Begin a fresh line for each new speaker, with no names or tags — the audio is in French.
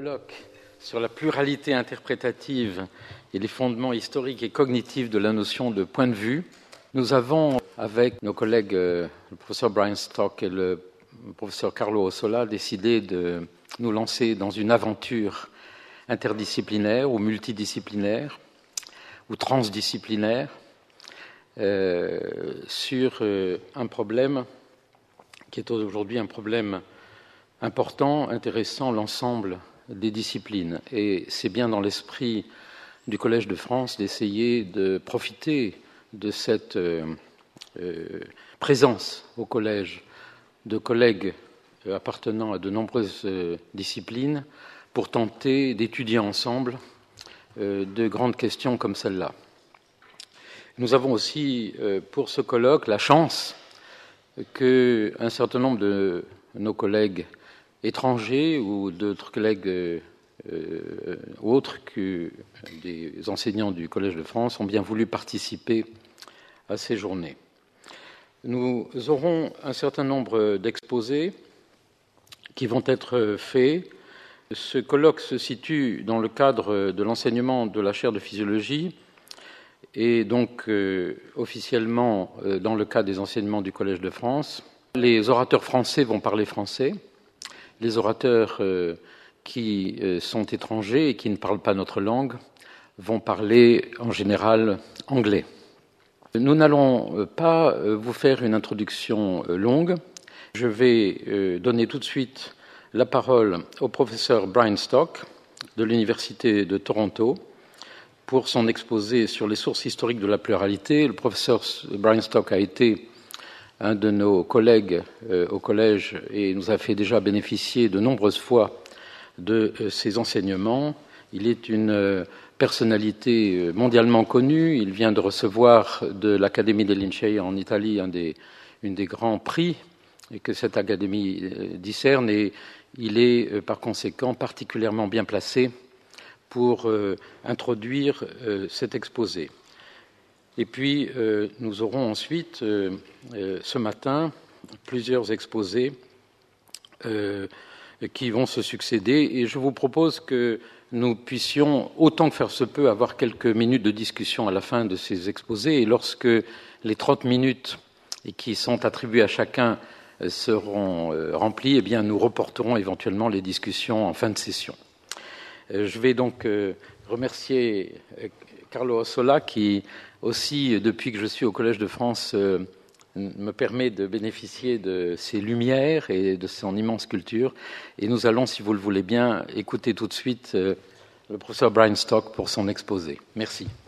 colloque sur la pluralité interprétative et les fondements historiques et cognitifs de la notion de point de vue. Nous avons, avec nos collègues le professeur Brian Stock et le professeur Carlo Ossola, décidé de nous lancer dans une aventure interdisciplinaire ou multidisciplinaire ou transdisciplinaire sur un problème qui est aujourd'hui un problème important, intéressant l'ensemble des disciplines. Et c'est bien dans l'esprit du Collège de France d'essayer de profiter de cette présence au collège de collègues appartenant à de nombreuses disciplines pour tenter d'étudier ensemble de grandes questions comme celle-là. Nous avons aussi pour ce colloque la chance qu'un certain nombre de nos collègues étrangers ou d'autres collègues autres que des enseignants du Collège de France ont bien voulu participer à ces journées. Nous aurons un certain nombre d'exposés qui vont être faits. Ce colloque se situe dans le cadre de l'enseignement de la chaire de physiologie et donc officiellement dans le cadre des enseignements du Collège de France. Les orateurs français vont parler français. Les orateurs qui sont étrangers et qui ne parlent pas notre langue vont parler en général anglais. Nous n'allons pas vous faire une introduction longue. Je vais donner tout de suite la parole au professeur Brian Stock de l'Université de Toronto pour son exposé sur les sources historiques de la pluralité. Le professeur Brian Stock a été un de nos collègues au collège et nous a fait déjà bénéficier de nombreuses fois de ses enseignements. Il est une personnalité mondialement connue. Il vient de recevoir de l'Académie des Lincei en Italie une des grands prix que cette académie discerne, et il est par conséquent particulièrement bien placé pour introduire cet exposé. Et puis, nous aurons ensuite, ce matin, plusieurs exposés qui vont se succéder. Et je vous propose que nous puissions, autant que faire se peut, avoir quelques minutes de discussion à la fin de ces exposés. Et lorsque les 30 minutes qui sont attribuées à chacun seront remplies, eh bien, nous reporterons éventuellement les discussions en fin de session. Je vais donc remercier Carlo Ossola qui aussi, depuis que je suis au Collège de France, me permet de bénéficier de ses lumières et de son immense culture. Et nous allons, si vous le voulez bien, écouter tout de suite le professeur Brian Stock pour son exposé. Merci.